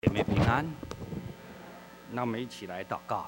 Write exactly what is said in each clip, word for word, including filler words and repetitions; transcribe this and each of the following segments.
姐妹平安，那我们一起来祷告。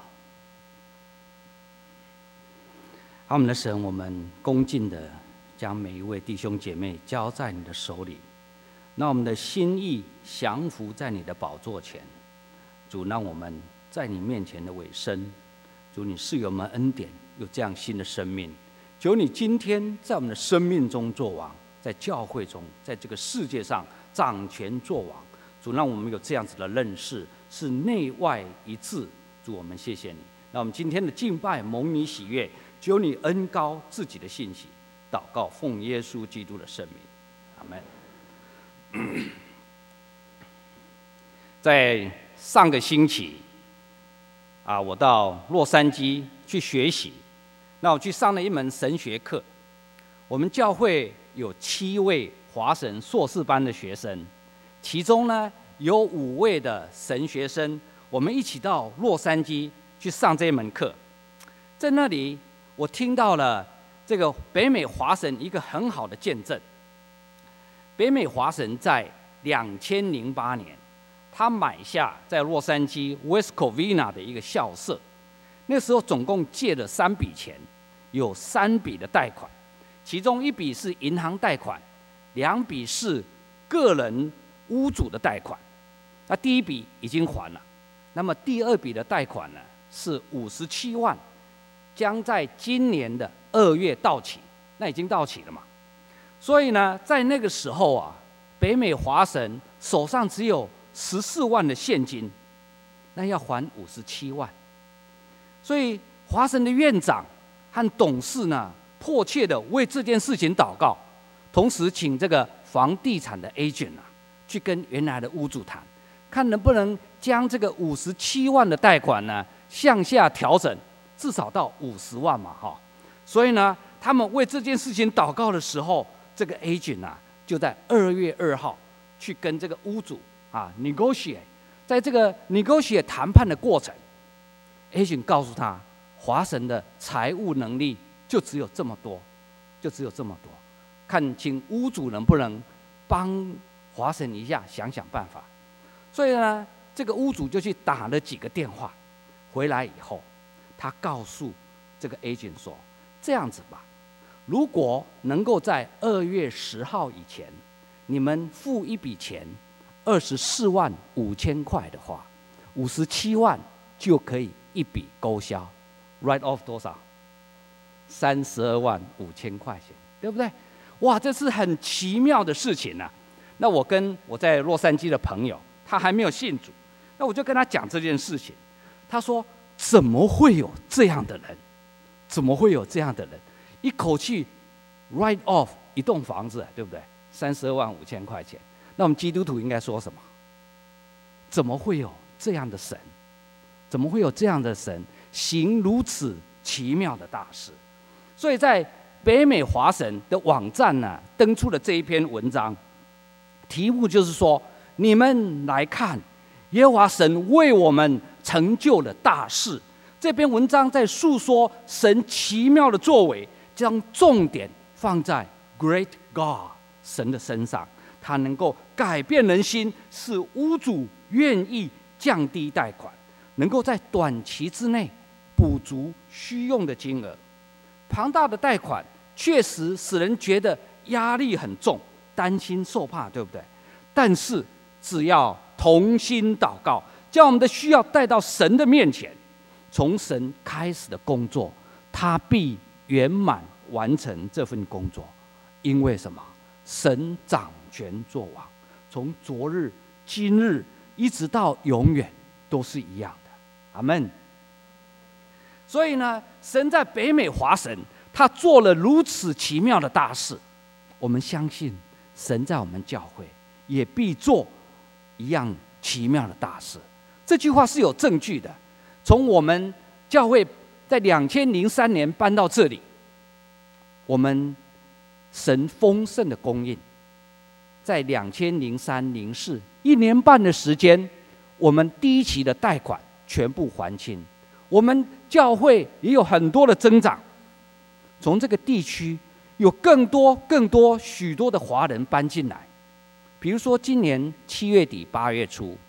好，我们的神，我们恭敬的将每一位弟兄姐妹交在你的手里，那我们的心意降服在你的宝座前。主，让我们在你面前的委身。主，你赐给我们恩典，有这样新的生命。求你今天在我们的生命中作王，在教会中，在这个世界上掌权作王。主，让我们有这样子的认识，是内外一致。主，我们谢谢你。那我们今天的敬拜蒙你喜悦，求你恩膏自己的信息。祷告，奉耶稣基督的圣名，阿门。在上个星期啊，我到洛杉矶去学习，那我去上了一门神学课。我们教会有七位华神硕士班的学生。其中呢，有五位的神学生，我们一起到洛杉矶去上这门课。在那里，我听到了这个北美华神一个很好的见证。北美华神在两千零八年，他买下在洛杉矶 West Covina 的一个校舍。那时候总共借了三笔钱，有三笔的贷款，其中一笔是银行贷款，两笔是个人屋主的贷款。那第一笔已经还了，那么第二笔的贷款呢是五十七万，将在今年的二月到期，那已经到期了嘛。所以呢，在那个时候啊，北美华神手上只有十四万的现金，那要还五十七万，所以华神的院长和董事呢，迫切的为这件事情祷告，同时请这个房地产的 agent 啊。去跟原来的屋主谈，看能不能将这个五十七万的贷款呢向下调整，至少到五十万嘛，哈。所以呢，他们为这件事情祷告的时候，这个 agent 啊就在二月二号去跟这个屋主啊 negotiate， 在这个 negotiate 谈判的过程 ，agent 告诉他，华神的财务能力就只有这么多，就只有这么多，看请屋主能不能帮华神一下，想想办法。所以呢，这个屋主就去打了几个电话，回来以后，他告诉这个 agent 说：“这样子吧，如果能够在二月十号以前，你们付一笔钱，二十四万五千块的话，五十七万就可以一笔勾销 ，write off 多少？三十二万五千块钱，对不对？哇，这是很奇妙的事情啊！”那我跟我在洛杉矶的朋友，他还没有信主，那我就跟他讲这件事情。他说：“怎么会有这样的人？怎么会有这样的人？一口气 write off 一栋房子，对不对？三十二万五千块钱。那我们基督徒应该说什么？怎么会有这样的神？怎么会有这样的神行如此奇妙的大事？”所以在北美华神的网站呢，登出了这一篇文章。题目就是说，你们来看，耶和华神为我们成就了大事。这篇文章在述说神奇妙的作为，将重点放在 Great God 神的身上，他能够改变人心，使屋主愿意降低贷款，能够在短期之内补足需用的金额。庞大的贷款确实使人觉得压力很重，担心受怕，对不对？但是只要同心祷告，将我们的需要带到神的面前，从神开始的工作，他必圆满完成这份工作。因为什么？神掌权作王，从昨日、今日一直到永远都是一样的。阿们。所以呢，神在北美华神，他做了如此奇妙的大事，我们相信神在我们教会也必做一样奇妙的大事。这句话是有证据的。从我们教会在两千零三年搬到这里，我们神丰盛的供应，在两千零三零四一年半的时间，我们第一期的贷款全部还清，我们教会也有很多的增长。从这个地区有更多更多许多的华人搬进来，比如说今年七月底八月初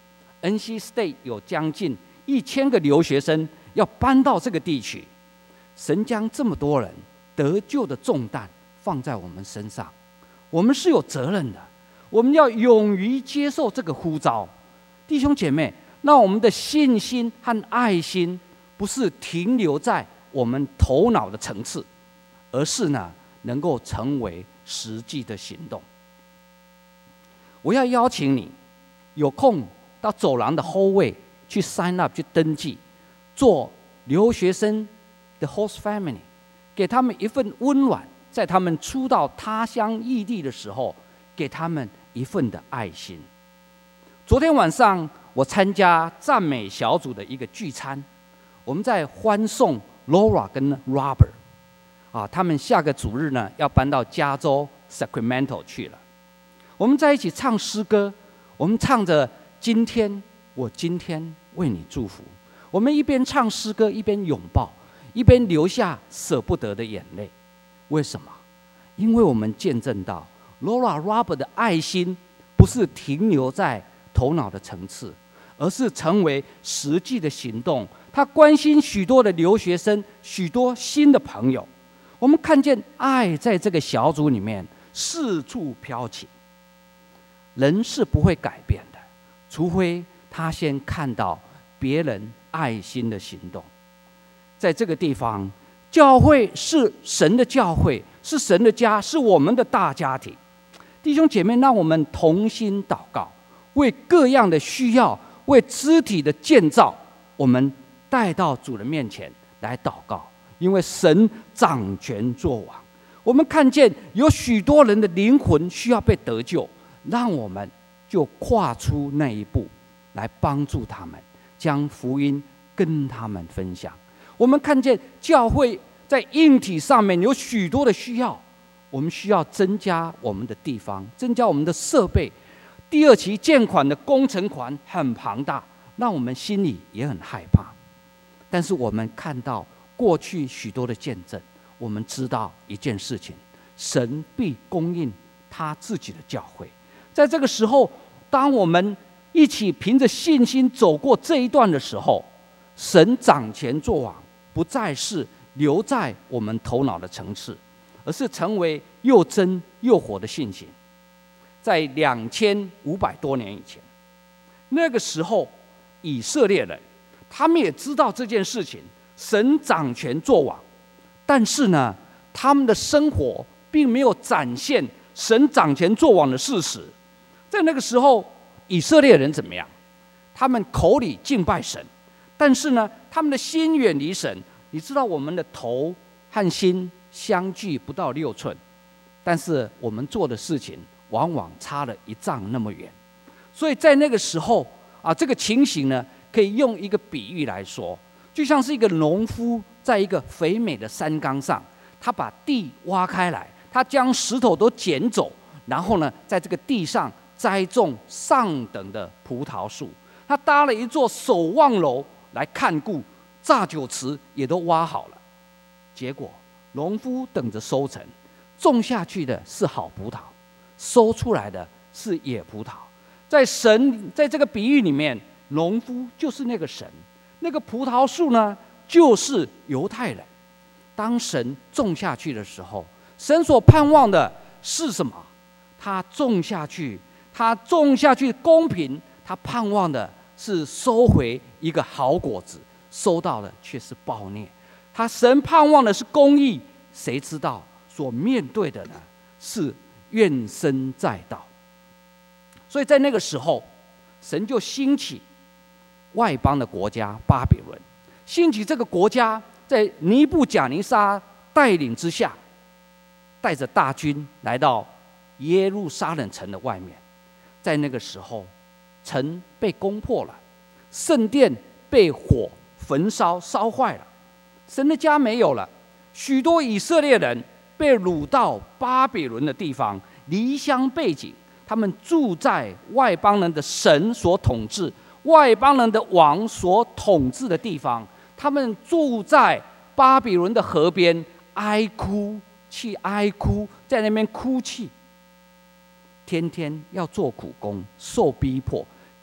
N C State 有将近一千个留学生要搬到这个地区。神将这么多人得救的重担放在我们身上，我们是有责任的，我们要勇于接受这个呼召。弟兄姐妹，那我们的信心和爱心不是停留在我们头脑的层次，而是呢能够成为实际的行动。我要邀请你有空到走廊的后位去 sign up 去登记，做留学生的 host family， 给他们一份温暖，在他们初到他乡异地的时候，给他们一份的爱心。昨天晚上我参加赞美小组的一个聚餐，我们在欢送 Laura 跟 Robert， 啊，他们下个主日呢要搬到加州 Sacramento 去了。我们在一起唱诗歌，我们唱着今天我今天为你祝福。我们一边唱诗歌，一边拥抱，一边流下舍不得的眼泪。为什么？因为我们见证到 Laura Robert 的爱心不是停留在头脑的层次，而是成为实际的行动。他关心许多的留学生，许多新的朋友。我们看见爱在这个小组里面四处飘起。人是不会改变的，除非他先看到别人爱心的行动。在这个地方，教会是神的教会，是神的家，是我们的大家庭。弟兄姐妹，让我们同心祷告，为各样的需要，为肢体的建造，我们带到主人面前来祷告。因为神掌权作王，我们看见有许多人的灵魂需要被得救，让我们就跨出那一步，来帮助他们，将福音跟他们分享。我们看见教会在硬体上面有许多的需要，我们需要增加我们的地方，增加我们的设备。第二期建款的工程款很庞大，让我们心里也很害怕。但是我们看到过去许多的见证，我们知道一件事情：神必供应他自己的教会。在这个时候，当我们一起凭着信心走过这一段的时候，神掌权作王，不再是留在我们头脑的层次，而是成为又真又活的信心。在两千五百多年以前，那个时候以色列人他们也知道这件事情，神掌权作王，但是呢，他们的生活并没有展现神掌权作王的事实。在那个时候，以色列人怎么样？他们口里敬拜神，但是呢，他们的心远离神。你知道，我们的头和心相距不到六寸，但是我们做的事情往往差了一丈那么远。所以在那个时候啊，这个情形呢，可以用一个比喻来说，就像是一个农夫在一个肥美的山冈上，他把地挖开来，他将石头都捡走，然后呢，在这个地上栽种上等的葡萄树，他搭了一座守望楼来看顾，榨酒池也都挖好了。结果农夫等着收成，种下去的是好葡萄，收出来的是野葡萄。在神在这个比喻里面，农夫就是那个神，那个葡萄树呢，就是犹太人。当神种下去的时候，神所盼望的是什么？他种下去，他种下去公平，他盼望的是收回一个好果子，收到的却是暴虐。他神盼望的是公义，谁知道所面对的呢是怨声载道。所以在那个时候，神就兴起外邦的国家巴比伦，兴起这个国家在尼布甲尼撒带领之下，带着大军来到耶路撒冷城的外面。在那个时候，城被攻破了，圣殿被火焚烧烧坏了，神的家没有了，许多以色列人被掳到巴比伦的地方，离乡背井，他们住在外邦人的神所统治、外邦人的王所统治的地方。他们住在巴比伦的河边，哀哭去哀哭，在那边哭泣，天天要做苦工，受逼迫，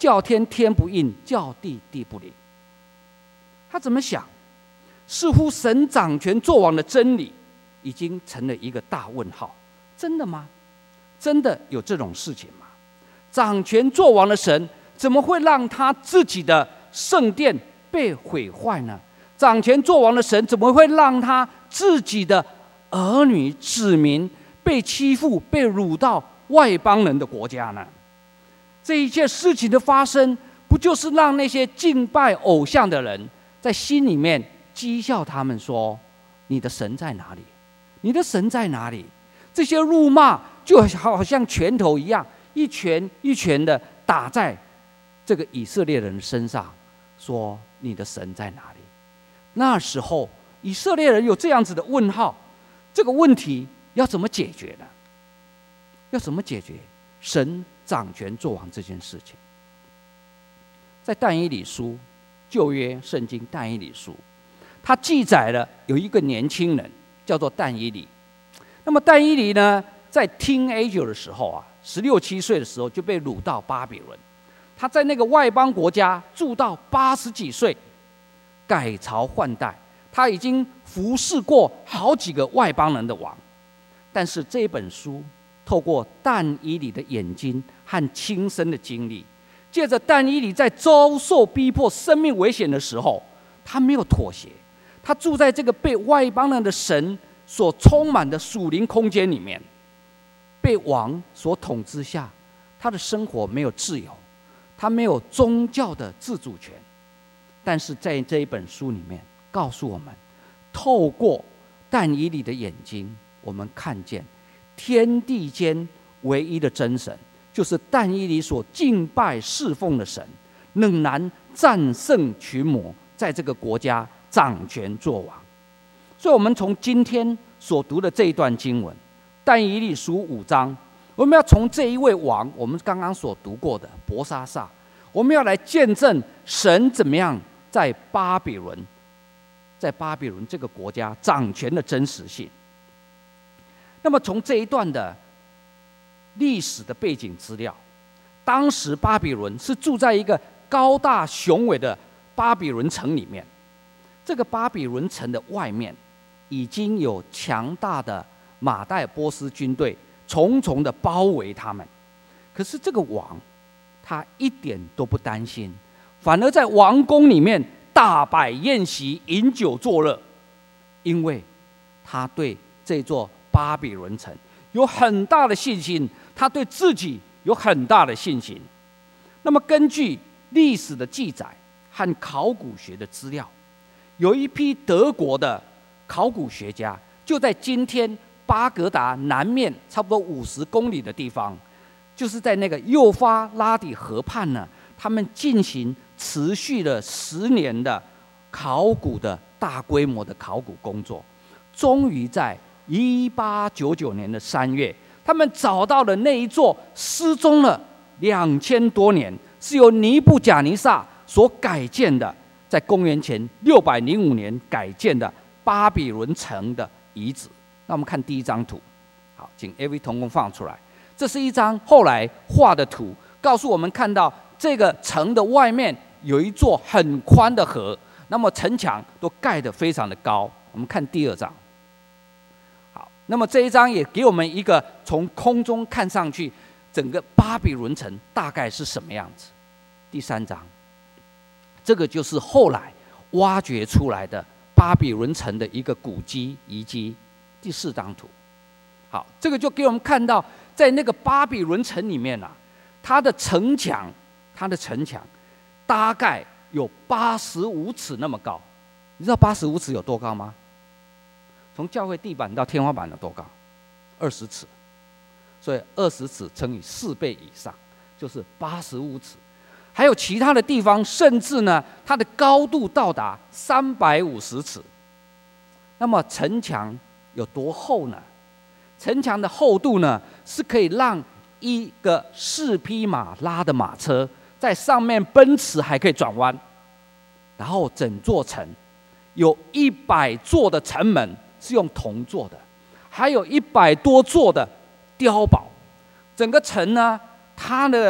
叫天天不应，叫地地不灵。他怎么想？似乎神掌权作王的真理已经成了一个大问号。真的吗？真的有这种事情吗？掌权作王的神怎么会让他自己的圣殿被毁坏呢？掌权作王的神怎么会让他自己的儿女子民被欺负、被掳到外邦人的国家呢？这一切事情的发生，不就是让那些敬拜偶像的人在心里面讥笑他们说：“你的神在哪里？你的神在哪里？”这些辱骂就好像拳头一样，一拳一拳的打在这个以色列人身上，说：“你的神在哪里？”那时候以色列人有这样子的问号，这个问题要怎么解决呢？要怎么解决神掌权作王这件事情？在但以理书，旧约圣经但以理书，它记载了有一个年轻人叫做但以理。那么但以理呢，在 teenager 的时候啊，十六七岁的时候就被掳到巴比伦。他在那个外邦国家住到八十几岁，改朝换代，他已经服侍过好几个外邦人的王。但是这本书透过但以理的眼睛和亲身的经历，借着但以理在遭受逼迫、生命危险的时候，他没有妥协，他住在这个被外邦人的神所充满的属灵空间里面，被王所统治下，他的生活没有自由，他没有宗教的自主权。但是在这一本书里面告诉我们，透过但以理的眼睛，我们看见天地间唯一的真神，就是但以理所敬拜侍奉的神，仍然战胜群魔，在这个国家掌权作王。所以我们从今天所读的这一段经文，但以理书五章，我们要从这一位王，我们刚刚所读过的伯沙撒，我们要来见证神怎么样在巴比伦，在巴比伦这个国家掌权的真实性。那么从这一段的历史的背景资料，当时巴比伦是住在一个高大雄伟的巴比伦城里面，这个巴比伦城的外面已经有强大的马代波斯军队重重的包围他们。可是这个王他一点都不担心，反而在王宫里面大摆宴席，饮酒作乐，因为他对这座巴比伦城有很大的信心，他对自己有很大的信心。那么根据历史的记载和考古学的资料，有一批德国的考古学家就在今天巴格达南面差不多五十公里的地方，就是在那个幼发拉底河畔呢，他们进行持续了十年的考古的大规模的考古工作，终于在一八九九年的三月，他们找到了那一座失踪了两千多年，是由尼布甲尼撒所改建的，在公元前六百零五年改建的巴比伦城的遗址。那我们看第一张图，好，请 A V 同工放出来。这是一张后来画的图，告诉我们看到这个城的外面有一座很宽的河，那么城墙都盖得非常的高。我们看第二张。好，那么这一张也给我们一个从空中看上去整个巴比伦城大概是什么样子。第三章，这个就是后来挖掘出来的巴比伦城的一个古迹遗迹。第四张图，好，这个就给我们看到，在那个巴比伦城里面啊，它的城墙，它的城墙大概有八十五尺那么高。你知道八十五尺有多高吗？从教会地板到天花板有多高？二十尺。所以二十尺乘以四倍以上，就是八十五尺。还有其他的地方，甚至呢，它的高度到达三百五十尺。那么城墙有多厚呢？城墙的厚度呢，是可以让一个四匹马拉的马车在上面奔驰，还可以转弯。然后整座城有一百座的城门是用铜做的，还有一百多座的碉堡。整个城呢，它的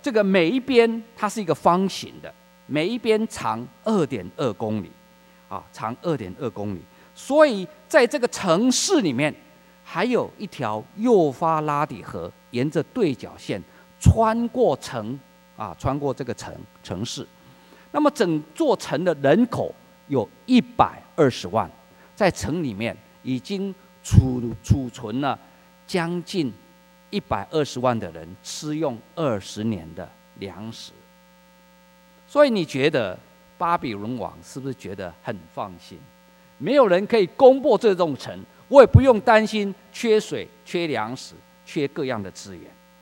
这个每一边它是一个方形的，每一边长二点二公里，啊，长二点二公里。所以在这个城市里面，还有一条幼发拉底河，沿着对角线穿过城，啊，穿过这个城城市。那么整座城的人口有一百二十万，在城里面已经储储存了将近一百二十万的人吃用二十年的粮食。所以你觉得巴比伦王是不是觉得很放心？没有人可以攻破这栋城，我也不用担心缺水、缺粮食、缺各样的资源。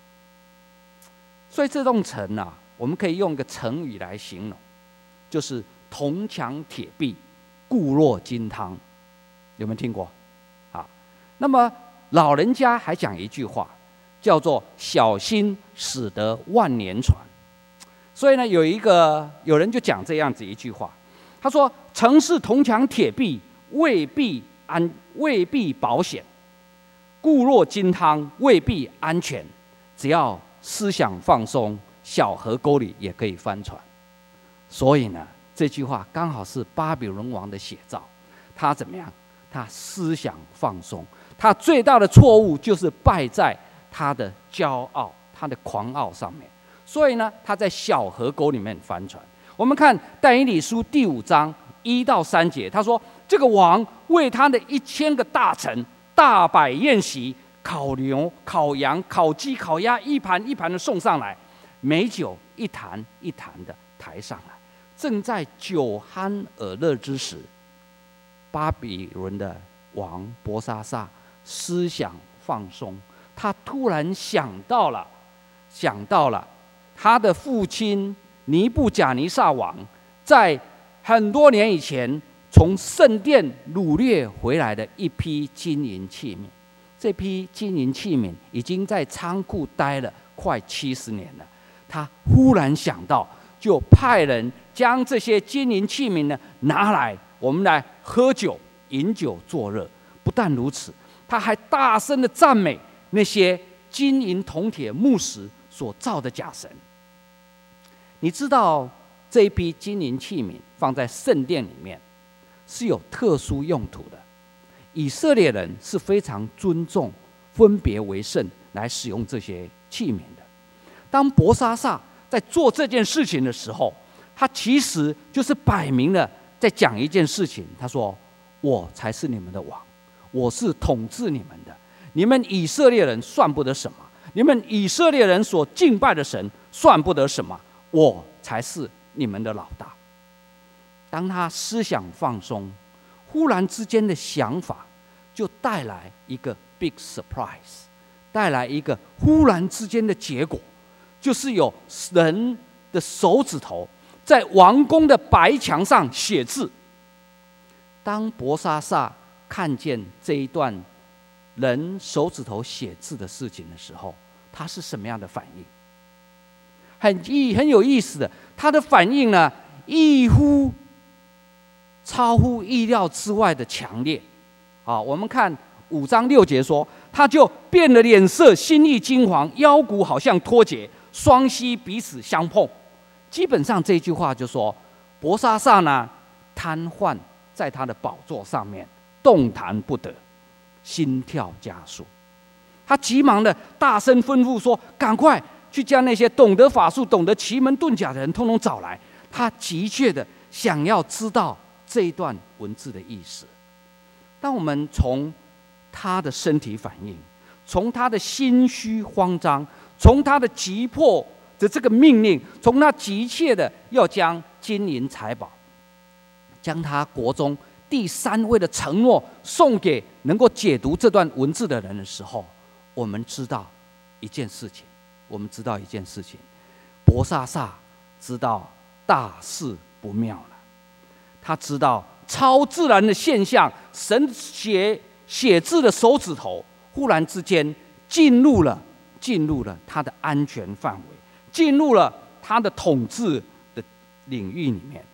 所以这栋城啊，我们可以用一个成语来形容，就是铜墙铁壁，固若金汤。有没有听过？啊，那么老人家还讲一句话，叫做“小心驶得万年船”。所以呢，有一个有人就讲这样子一句话，他说：“城市铜墙铁壁未必安，未必保险；固若金汤未必安全。只要思想放松，小河沟里也可以翻船。”所以呢，这句话刚好是巴比伦王的写照。他怎么样？他思想放松，他最大的错误就是败在他的骄傲、他的狂傲上面。所以呢，他在小河沟里面翻船。我们看但以理书第五章一到三节，他说：“这个王为他的一千个大臣大摆宴席，烤牛、烤羊、烤鸡、烤鸭，一盘一盘的送上来，美酒一坛一坛的抬上来。正在酒酣耳热之时，巴比伦的王伯沙撒思想放松，他突然想到了，想到了他的父亲尼布甲尼撒王在很多年以前从圣殿掳掠回来的一批金银器皿。这批金银器皿已经在仓库待了快七十年了。他忽然想到，就派人将这些金银器皿呢拿来，我们来喝酒、饮酒作乐。不但如此，他还大声的赞美那些金银铜铁木石所造的假神。你知道这一批金银器皿放在圣殿里面是有特殊用途的。以色列人是非常尊重、分别为圣来使用这些器皿的。当伯沙撒在做这件事情的时候，他其实就是摆明了在讲一件事情。他说：“我才是你们的王，我是统治你们的。你们以色列人算不得什么，你们以色列人所敬拜的神算不得什么，我才是你们的老大。”当他思想放松，忽然之间的想法就带来一个 big surprise， 带来一个忽然之间的结果，就是有人的手指头在王宫的白墙上写字。当伯沙撒看见这一段人手指头写字的事情的时候，他是什么样的反应？很意很有意思的，他的反应呢，异乎超乎意料之外的强烈。啊，我们看五章六节说，他就变了脸色，心意惊惶，腰骨好像脱节，双膝彼此相碰。基本上这句话就说，伯沙撒呢瘫痪在他的宝座上面，动弹不得，心跳加速。他急忙的大声吩咐说：“赶快去将那些懂得法术、懂得奇门遁甲的人通通找来。”他急切的想要知道这一段文字的意思。当我们从他的身体反应，从他的心虚慌张，从他的急迫的这个命令，从他急切的要将金银财宝，将他国中第三位的承诺送给能够解读这段文字的人的时候，我们知道一件事情，我们知道一件事情，伯沙撒知道大事不妙了。他知道超自然的现象，神写写字的手指头忽然之间进入了进入了他的安全范围，进入了他的统治的领域里面。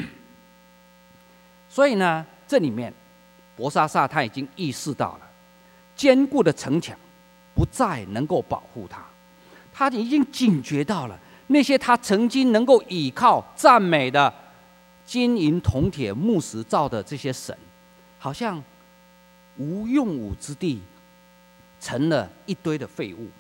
所以呢，这里面伯沙撒他已经意识到了，坚固的城墙不再能够保护他，他已经警觉到了那些他曾经能够倚靠赞美的金银铜铁木石造的这些神，好像无用武之地，成了一堆的废物。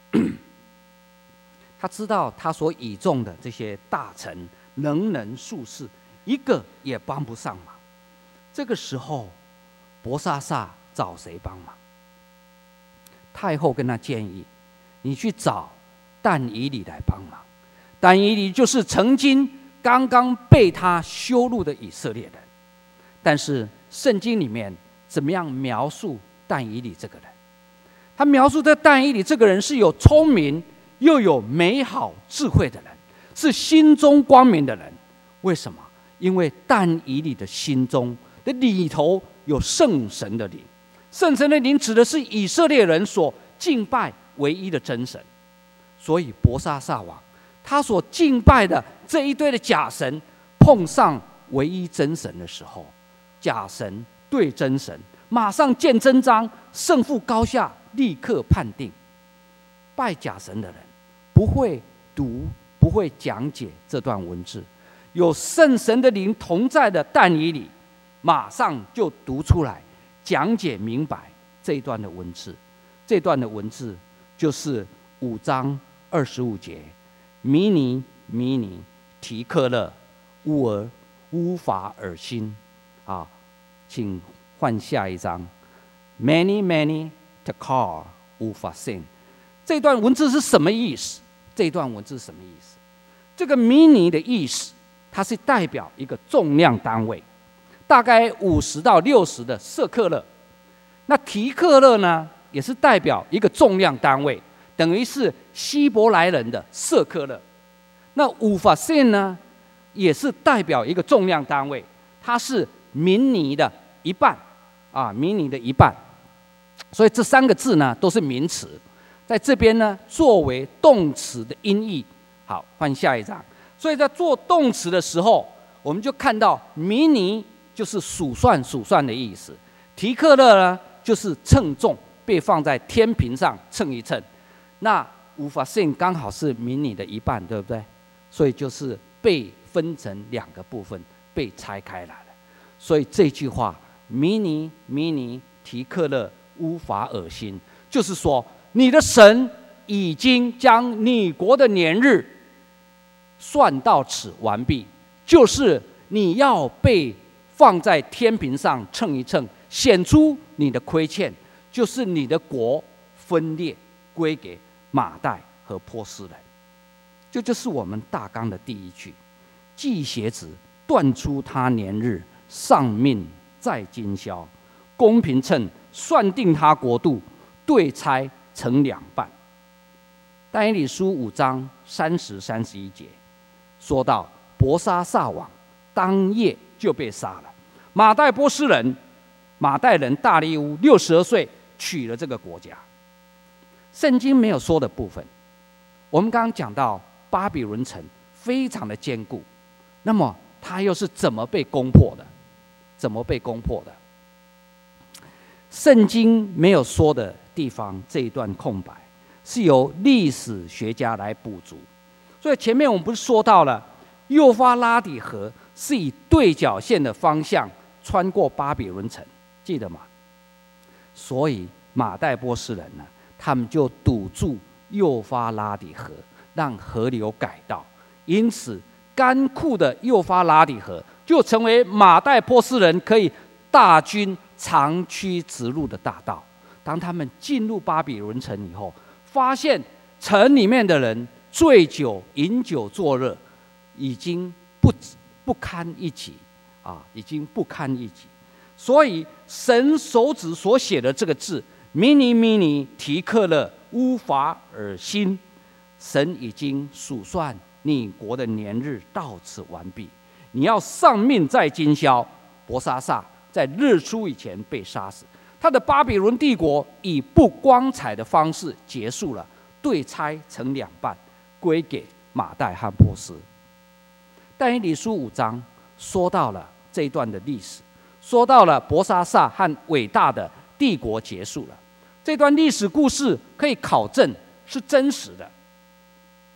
他知道他所倚重的这些大臣能人术士，一个也帮不上忙。这个时候，伯沙撒找谁帮忙？太后跟他建议：你去找但以理来帮忙。但以理就是曾经刚刚被他羞辱的以色列人。但是圣经里面怎么样描述但以理这个人？他描述的但以理这个人是有聪明又有美好智慧的人，是心中光明的人。为什么？因为但以理的心中的里头有圣神的灵，圣神的灵指的是以色列人所敬拜唯一的真神。所以伯沙撒王他所敬拜的这一堆的假神，碰上唯一真神的时候，假神对真神，马上见真章，胜负高下，立刻判定。拜假神的人不会读，不会讲解这段文字，有圣神的灵同在的但以理，马上就读出来，讲解明白这一段的文字。这段的文字就是五章二十五节：弥尼弥尼提克勒乌尔乌法尔辛。啊，请换下一章。Many many tekar 乌法辛。这段文字是什么意思？这段文字是什么意思？这个弥尼的意思，它是代表一个重量单位，大概五十到六十的舍克勒。那提克勒呢，也是代表一个重量单位，等于是希伯来人的舍克勒。那五法辛呢，也是代表一个重量单位，它是明尼的一半啊，明尼的一半。所以这三个字呢，都是名词。在这边呢，作为动词的音译。好，换下一章。所以在做动词的时候，我们就看到弥尼就是数算数算的意思，提克勒呢就是称重，被放在天平上称一称。那乌法辛刚好是弥尼的一半，对不对？所以就是被分成两个部分，被拆开来了。所以这句话弥尼弥尼提克勒乌法尔辛，就是说你的神已经将你国的年日算到此完毕，就是你要被放在天平上称一称，显出你的亏欠，就是你的国分裂归给马代和波斯人。这就是我们大纲的第一句：系鞋子断出他年日，上命在今宵，公平秤算定他国度，对拆成两半。但以理书五章三十、三十一节说到，伯沙撒王当夜就被杀了。马代波斯人，马代人大利乌六十二岁取了这个国家。圣经没有说的部分，我们刚刚讲到巴比伦城非常的坚固，那么它又是怎么被攻破的？怎么被攻破的？圣经没有说的地方，这一段空白是由历史学家来补足。所以前面我们不是说到了幼发拉底河是以对角线的方向穿过巴比伦城，记得吗？所以马代波斯人呢，他们就堵住幼发拉底河，让河流改道，因此干枯的幼发拉底河就成为马代波斯人可以大军长驱直入的大道。当他们进入巴比伦城以后，发现城里面的人醉酒饮酒作乐，已经不不堪一击啊，已经不堪一击。所以神手指所写的这个字弥尼弥尼提克勒乌法尔辛，神已经数算你国的年日到此完毕，你要丧命在今宵。伯沙撒在日出以前被杀死，他的巴比伦帝国以不光彩的方式结束了，对拆成两半，归给马代和波斯。但以理书五章说到了这一段的历史，说到了伯沙撒和伟大的帝国结束了。这段历史故事可以考证是真实的。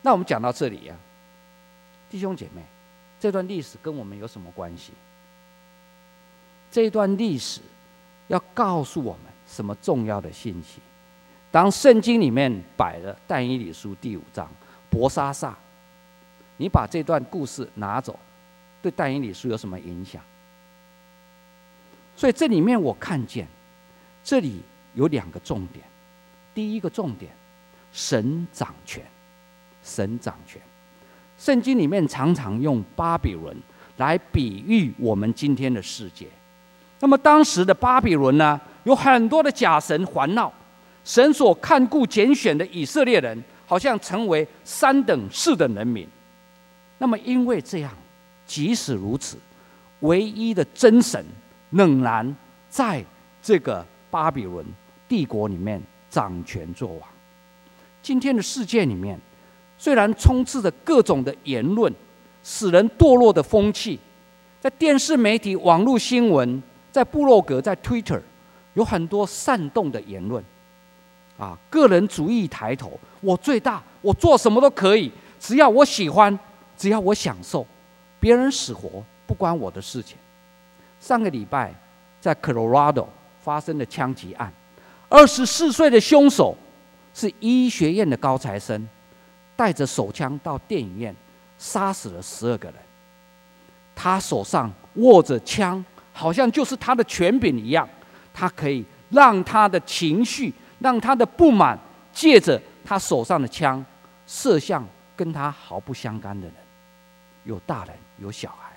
那我们讲到这里啊，弟兄姐妹，这段历史跟我们有什么关系？这段历史要告诉我们什么重要的信息？当圣经里面摆了但以理书第五章，伯沙撒，你把这段故事拿走，对但以理书有什么影响？所以这里面我看见，这里有两个重点。第一个重点，神掌权，神掌权。圣经里面常常用巴比伦来比喻我们今天的世界。那么当时的巴比伦呢，有很多的假神环绕，神所看顾拣选的以色列人，好像成为三等四等人民。那么因为这样，即使如此，唯一的真神仍然在这个巴比伦帝国里面掌权作王。今天的世界里面，虽然充斥着各种的言论，使人堕落的风气，在电视媒体、网络新闻，在部落格、在 Twitter， 有很多煽动的言论，啊，个人主义抬头，我最大，我做什么都可以，只要我喜欢，只要我享受，别人死活不关我的事情。上个礼拜在 Colorado 发生的枪击案，二十四岁的凶手是医学院的高材生，带着手枪到电影院杀死了十二个人。他手上握着枪，好像就是他的权柄一样，他可以让他的情绪，让他的不满，借着他手上的枪射向跟他毫不相干的人，有大人，有小孩。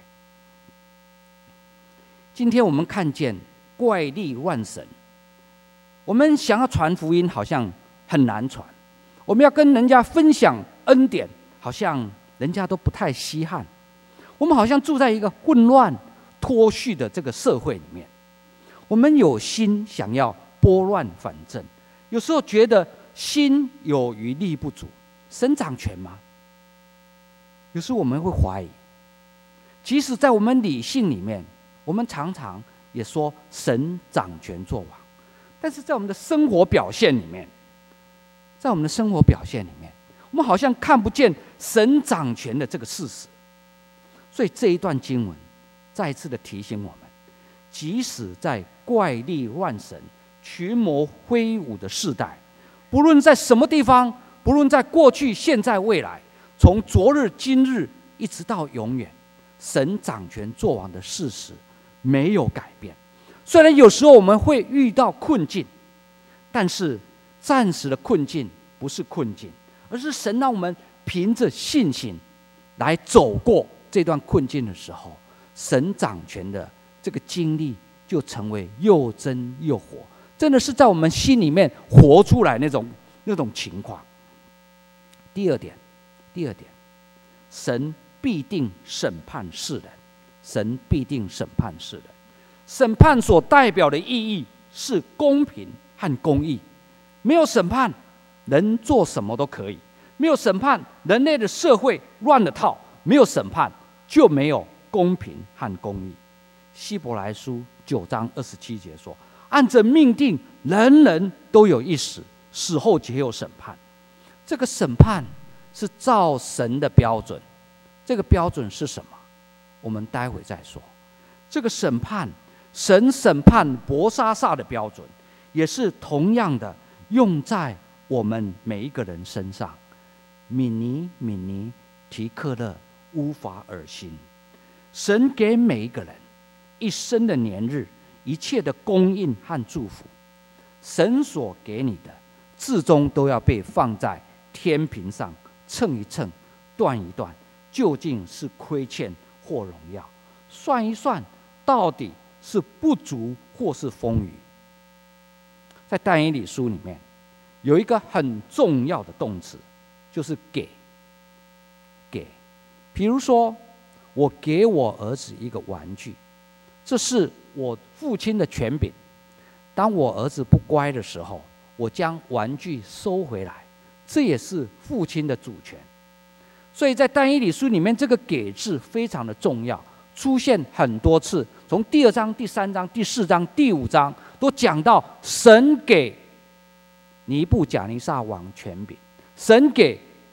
今天我们看见怪力乱神，我们想要传福音好像很难传，我们要跟人家分享恩典，好像人家都不太稀罕。我们好像住在一个混乱脱序的这个社会里面，我们有心想要拨乱反正，有时候觉得心有余力不足。神掌权吗？有时候我们会怀疑。即使在我们理性里面，我们常常也说神掌权作王，但是在我们的生活表现里面，在我们的生活表现里面，我们好像看不见神掌权的这个事实。所以这一段经文再一次的提醒我们，即使在怪力乱神、群魔挥舞的世代，不论在什么地方，不论在过去、现在、未来，从昨日、今日一直到永远，神掌权作王的事实没有改变。虽然有时候我们会遇到困境，但是暂时的困境不是困境，而是神让我们凭着信心来走过这段困境的时候，神掌权的这个经历就成为又真又活，真的是在我们心里面活出来那种那种情况。第二点，第二点，神必定审判世人，神必定审判世人。审判所代表的意义是公平和公义。没有审判，人做什么都可以；没有审判，人类的社会乱了套；没有审判，就没有公平和公义。希伯来书九章二十七节说：“按着命定，人人都有一死，死后皆有审判。”这个审判是照神的标准，这个标准是什么？我们待会再说。这个审判，神审判伯沙撒的标准，也是同样的用在我们每一个人身上。米尼、米尼、提克勒、乌法尔辛，神给每一个人一生的年日，一切的供应和祝福，神所给你的，至终都要被放在天平上称一称，断一断，究竟是亏欠或荣耀，算一算，到底是不足或是丰余。在但以理书里面有一个很重要的动词，就是给。给，比如说，我给我儿子一个玩具，这是我父亲的权柄。当我儿子不乖的时候，我将玩具收回来，这也是父亲的主权。所以在但以理书里面，这个给字非常的重要，出现很多次。从第二章、第三章、第四章、第五章都讲到神给尼布甲尼撒王权柄，神给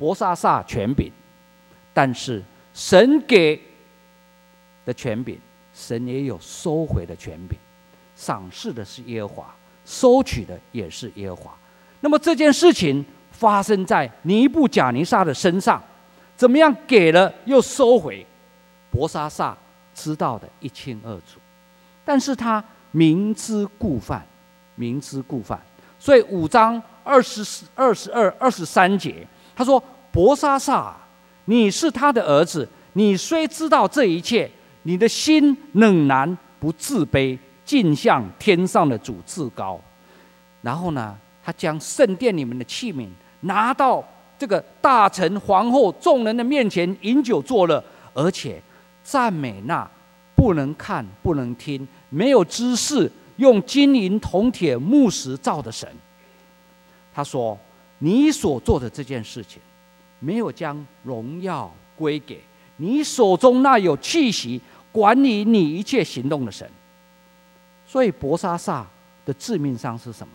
伯沙撒权柄，但是神给的权柄，神也有收回的权柄。赏赐的是耶和华，收取的也是耶和华。那么这件事情发生在尼布甲尼撒的身上，怎么样给了又收回？伯沙撒知道的一清二楚，但是他明知故犯，明知故犯。所以五章二十二、十二、二十三节，他说：“伯沙撒，你是他的儿子，你虽知道这一切，你的心冷然不自卑，尽向天上的主至高。”然后呢，他将圣殿里面的器皿拿到这个大臣、皇后、众人的面前饮酒作乐，而且赞美那不能看、不能听、没有知识、用金银铜铁木石造的神。他说：“你所做的这件事情，没有将荣耀归给你手中那有气息、管理你一切行动的神。”所以伯沙撒的致命伤是什么？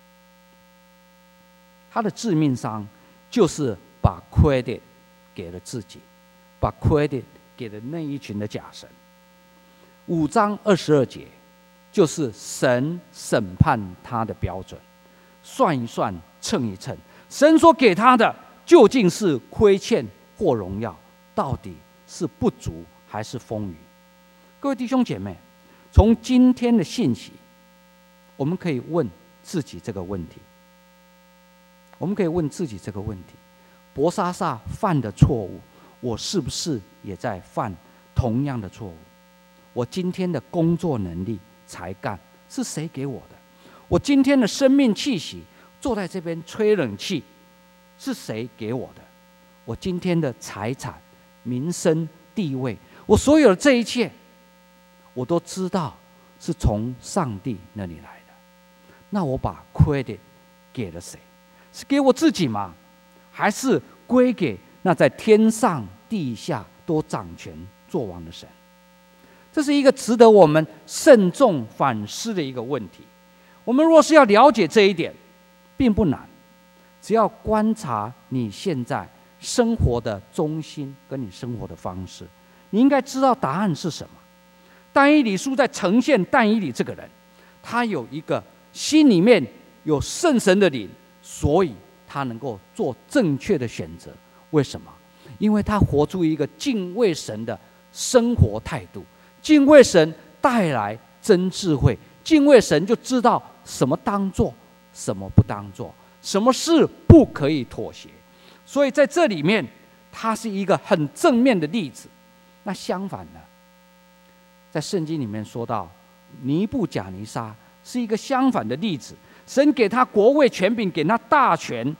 他的致命伤就是把 credit 给了自己，把 credit 给了那一群的假神。五章二十二节就是神审判他的标准，算一算，称一称，神所给他的究竟是亏欠或荣耀，到底是不足还是丰余？各位弟兄姐妹，从今天的信息，我们可以问自己这个问题。我们可以问自己这个问题：伯沙撒犯的错误，我是不是也在犯同样的错误？我今天的工作能力、才干是谁给我的？我今天的生命气息，坐在这边吹冷气，是谁给我的？我今天的财产、名声、地位，我所有的这一切，我都知道是从上帝那里来的。那我把 credit 给了谁？是给我自己吗？还是归给那在天上地下都掌权作王的神？这是一个值得我们慎重反思的一个问题。我们若是要了解这一点，并不难，只要观察你现在生活的中心跟你生活的方式，你应该知道答案是什么。但以理书在呈现但以理这个人，他有一个心里面有圣神的灵，所以他能够做正确的选择。为什么？因为他活出一个敬畏神的生活态度。敬畏神带来真智慧，敬畏神就知道什么当做，什么不当做，什么事不可以妥协。所以在这里面，他是一个很正面的例子。那相反呢，在圣经里面说到尼布甲尼撒是一个相反的例子。神给他国位权柄，给他大权，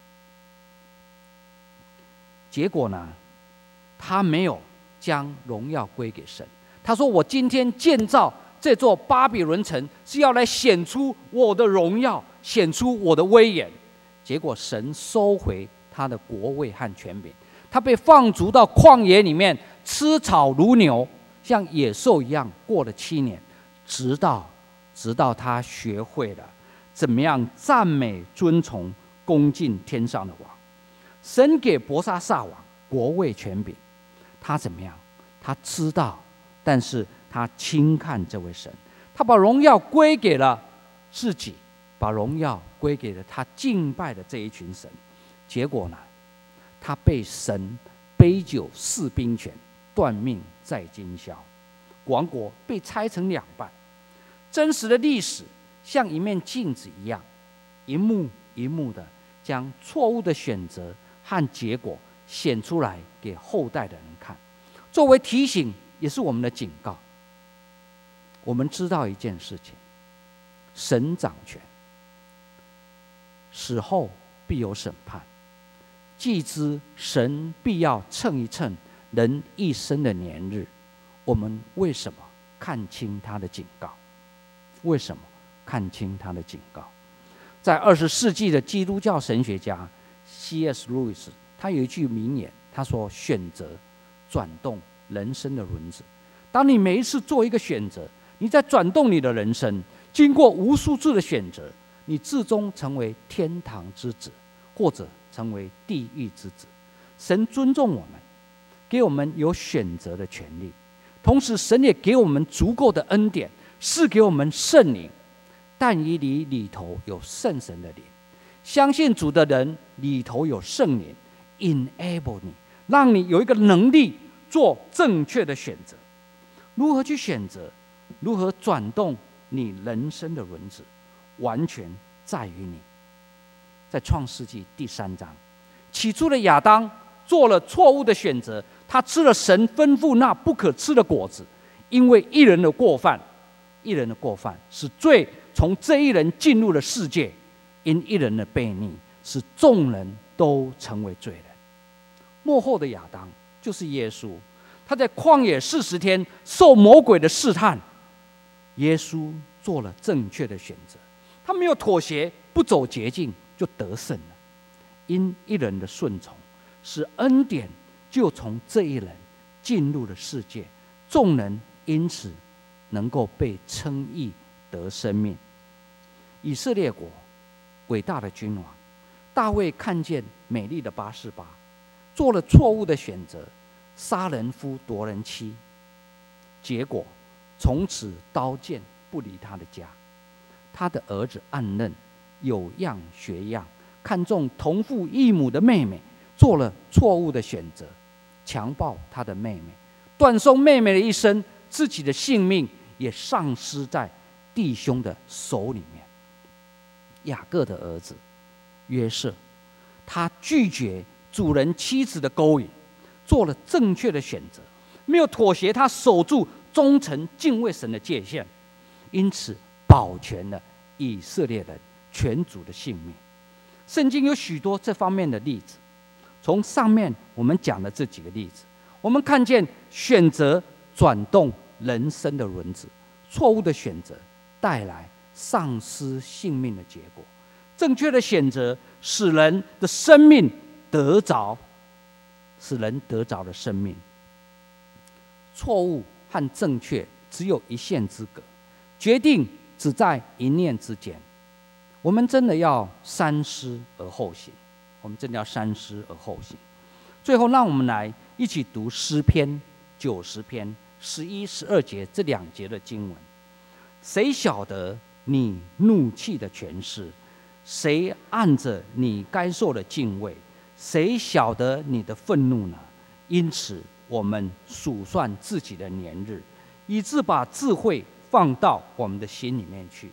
结果呢，他没有将荣耀归给神。他说：“我今天建造这座巴比伦城，是要来显出我的荣耀，显出我的威严。”结果神收回他的国位和权柄，他被放逐到旷野里面，吃草如牛，像野兽一样过了七年，直到直到他学会了怎么样赞美、尊崇、恭敬天上的王。神给伯沙撒王国位权柄，他怎么样？他知道，但是他轻看这位神，他把荣耀归给了自己，把荣耀归给了他敬拜的这一群神。结果呢，他被神杯酒释兵权，断命在今宵，王国被拆成两半。真实的历史像一面镜子一样，一幕一幕的将错误的选择和结果显出来给后代的人看，作为提醒，也是我们的警告。我们知道一件事情：神掌权，死后必有审判。既知神必要称一称人一生的年日，我们为什么看清他的警告？为什么看清他的警告？在二十世纪的基督教神学家 C S 路易斯，他有一句名言，他说：“选择转动人生的轮子。”当你每一次做一个选择，你在转动你的人生。经过无数次的选择，你最终成为天堂之子，或者成为地狱之子。神尊重我们，给我们有选择的权利，同时神也给我们足够的恩典，赐给我们圣灵。但以理里头有圣神的灵，相信主的人里头有圣灵 enable 你，让你有一个能力做正确的选择。如何去选择，如何转动你人生的轮子，完全在于你。在创世纪第三章，起初的亚当做了错误的选择，他吃了神吩咐那不可吃的果子，因为一人的过犯，一人的过犯使罪从这一人进入了世界，因一人的悖逆，使众人都成为罪人。末后的亚当就是耶稣，他在旷野四十天受魔鬼的试探，耶稣做了正确的选择，他没有妥协，不走捷径，就得胜了。因一人的顺从，使恩典就从这一人进入了世界，众人因此能够被称义得生命。以色列国伟大的君王大卫看见美丽的八示巴，做了错误的选择，杀人夫夺人妻，结果从此刀剑不离他的家。他的儿子暗嫩有样学样，看中同父异母的妹妹，做了错误的选择，强暴他的妹妹，断送妹妹的一生，自己的性命也丧失在弟兄的手里面。雅各的儿子约瑟，他拒绝主人妻子的勾引，做了正确的选择，没有妥协，他守住忠诚敬畏神的界限，因此保全了以色列人全族的性命。圣经有许多这方面的例子，从上面我们讲的这几个例子，我们看见选择转动人生的轮子，错误的选择带来丧失性命的结果，正确的选择使人的生命得着，使人得着的生命。错误和正确只有一线之隔，决定只在一念之间。我们真的要三思而后行，我们真的要三思而后行。最后，让我们来一起读诗篇九十篇十一、十二节这两节的经文。谁晓得你怒气的权势？谁按着你该受的敬畏？谁晓得你的愤怒呢？因此，我们数算自己的年日，以致把智慧放到我们的心里面去。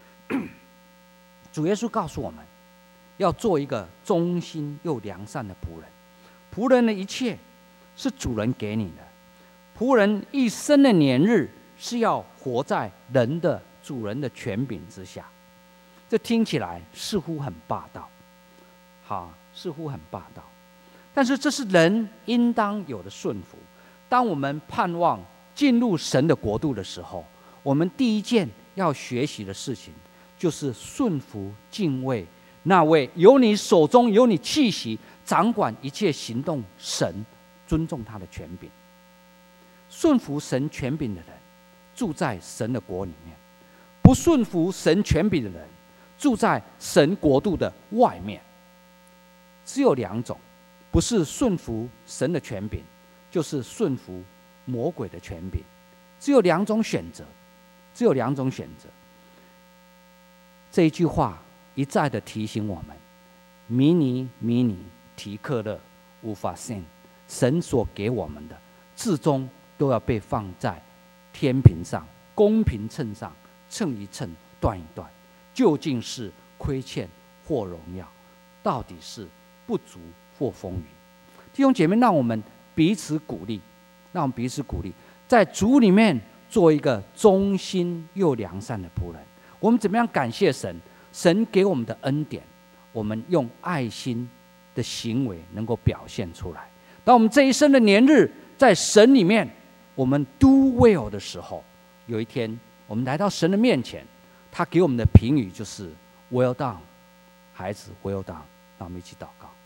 主耶稣告诉我们，要做一个忠心又良善的仆人。仆人的一切是主人给你的，仆人一生的年日是要活在人的主人的权柄之下。这听起来似乎很霸道，好，似乎很霸道，但是这是人应当有的顺服。当我们盼望进入神的国度的时候，我们第一件要学习的事情就是顺服敬畏那位有你手中有你气息掌管一切行动神，尊重他的权柄。顺服神权柄的人住在神的国里面，不顺服神权柄的人住在神国度的外面。只有两种，不是顺服神的权柄，就是顺服魔鬼的权柄。只有两种选择，只有两种选择。这一句话一再的提醒我们：迷尼迷尼提克勒无法信，神所给我们的，至终都要被放在天平上，公平秤上，称一称，断一断。究竟是亏欠或荣耀，到底是不足或丰裕？弟兄姐妹，让我们彼此鼓励，让我们彼此鼓励，在主里面做一个忠心又良善的仆人。我们怎么样感谢神？神给我们的恩典，我们用爱心的行为能够表现出来。当我们这一生的年日在神里面，我们 do well 的时候，有一天我们来到神的面前，他给我们的评语就是 well done， 孩子 well done。让我们一起祷告。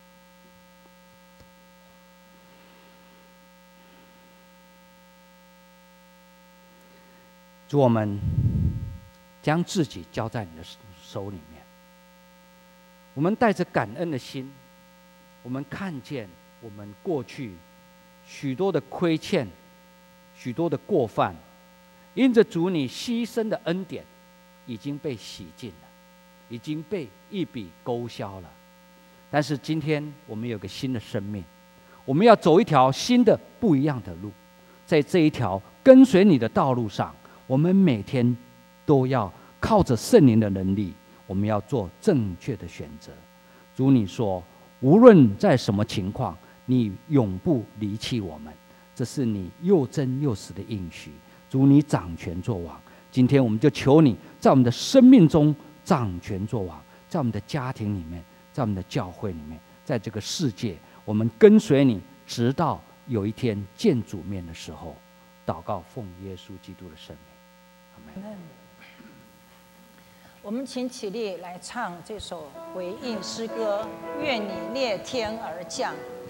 主，我们将自己交在你的手里面，我们带着感恩的心我们看见我们过去许多的亏欠，许多的过犯，因着主你牺牲的恩典，已经被洗净了，已经被一笔勾销了。但是今天我们有个新的生命，我们要走一条新的不一样的路。在这一条跟随你的道路上，我们每天都要靠着圣灵的能力，我们要做正确的选择。主你说，无论在什么情况，你永不离弃我们，这是你又真又实的应许。主你掌权作王，今天我们就求你在我们的生命中掌权作王，在我们的家庭里面，在我们的教会里面，在这个世界，我们跟随你，直到有一天见主面的时候。祷告奉耶稣基督的圣名，阿们。 我们请起立来唱这首回应诗歌，愿你裂天而降。